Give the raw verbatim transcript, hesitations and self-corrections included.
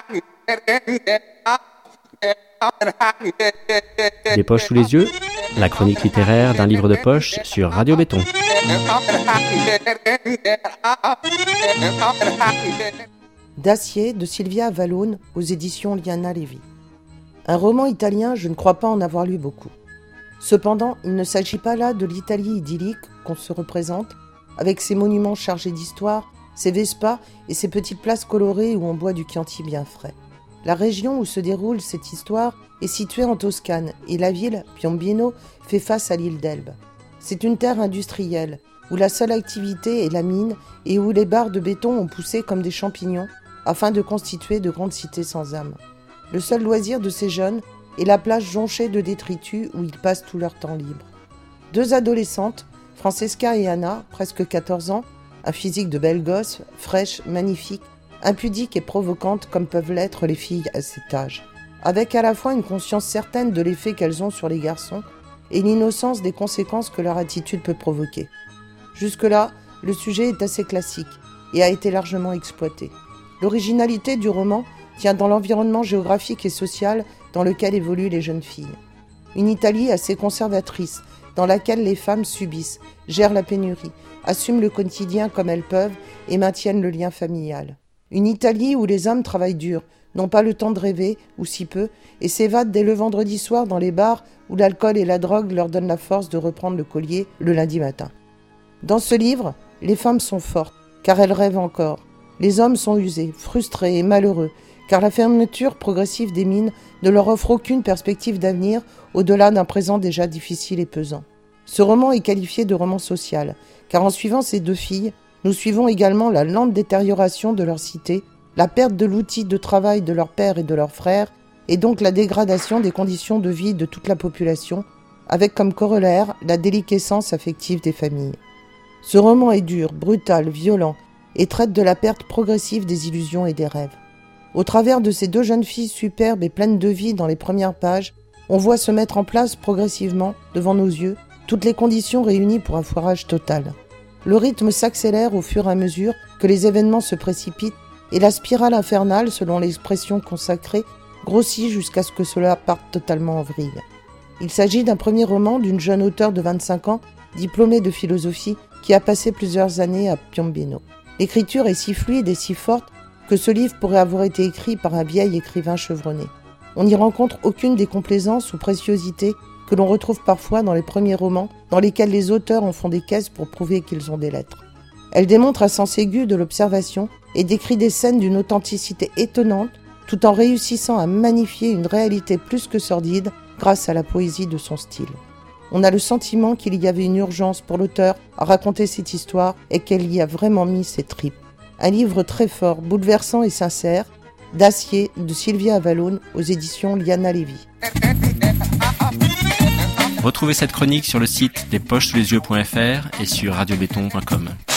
Des poches sous les yeux, la chronique littéraire d'un livre de poche sur Radio Béton. Dacier de Silvia Avallone aux éditions Liana Levi. Un roman italien, je ne crois pas en avoir lu beaucoup. Cependant, il ne s'agit pas là de l'Italie idyllique qu'on se représente, avec ses monuments chargés d'histoire, ses Vespas et ses petites places colorées où on boit du Chianti bien frais. La région où se déroule cette histoire est située en Toscane et la ville, Piombino, fait face à l'île d'Elbe. C'est une terre industrielle, où la seule activité est la mine et où les barres de béton ont poussé comme des champignons afin de constituer de grandes cités sans âme. Le seul loisir de ces jeunes est la plage jonchée de détritus où ils passent tout leur temps libre. Deux adolescentes, Francesca et Anna, presque quatorze ans, un physique de belle gosse, fraîche, magnifique, impudique et provocante comme peuvent l'être les filles à cet âge, avec à la fois une conscience certaine de l'effet qu'elles ont sur les garçons et l'innocence des conséquences que leur attitude peut provoquer. Jusque-là, le sujet est assez classique et a été largement exploité. L'originalité du roman tient dans l'environnement géographique et social dans lequel évoluent les jeunes filles. Une Italie assez conservatrice, dans laquelle les femmes subissent, gèrent la pénurie, assument le quotidien comme elles peuvent et maintiennent le lien familial. Une Italie où les hommes travaillent dur, n'ont pas le temps de rêver, ou si peu, et s'évadent dès le vendredi soir dans les bars où l'alcool et la drogue leur donnent la force de reprendre le collier le lundi matin. Dans ce livre, les femmes sont fortes, car elles rêvent encore. Les hommes sont usés, frustrés et malheureux, car la fermeture progressive des mines ne leur offre aucune perspective d'avenir au-delà d'un présent déjà difficile et pesant. Ce roman est qualifié de roman social, car en suivant ces deux filles, nous suivons également la lente détérioration de leur cité, la perte de l'outil de travail de leurs pères et de leurs frères, et donc la dégradation des conditions de vie de toute la population, avec comme corollaire la déliquescence affective des familles. Ce roman est dur, brutal, violent, et traite de la perte progressive des illusions et des rêves. Au travers de ces deux jeunes filles superbes et pleines de vie dans les premières pages, on voit se mettre en place progressivement, devant nos yeux, toutes les conditions réunies pour un foirage total. Le rythme s'accélère au fur et à mesure que les événements se précipitent et la spirale infernale, selon l'expression consacrée, grossit jusqu'à ce que cela parte totalement en vrille. Il s'agit d'un premier roman d'une jeune auteure de vingt-cinq ans, diplômée de philosophie, qui a passé plusieurs années à Piombino. L'écriture est si fluide et si forte que ce livre pourrait avoir été écrit par un vieil écrivain chevronné. On n'y rencontre aucune des complaisances ou préciosités que l'on retrouve parfois dans les premiers romans dans lesquels les auteurs en font des caisses pour prouver qu'ils ont des lettres. Elle démontre un sens aigu de l'observation et décrit des scènes d'une authenticité étonnante tout en réussissant à magnifier une réalité plus que sordide grâce à la poésie de son style. On a le sentiment qu'il y avait une urgence pour l'auteur à raconter cette histoire et qu'elle y a vraiment mis ses tripes. Un livre très fort, bouleversant et sincère, Dacier de Silvia Avallone aux éditions Liana Levi. Retrouvez cette chronique sur le site des poches sous les yeux point f r et sur radio béton point com.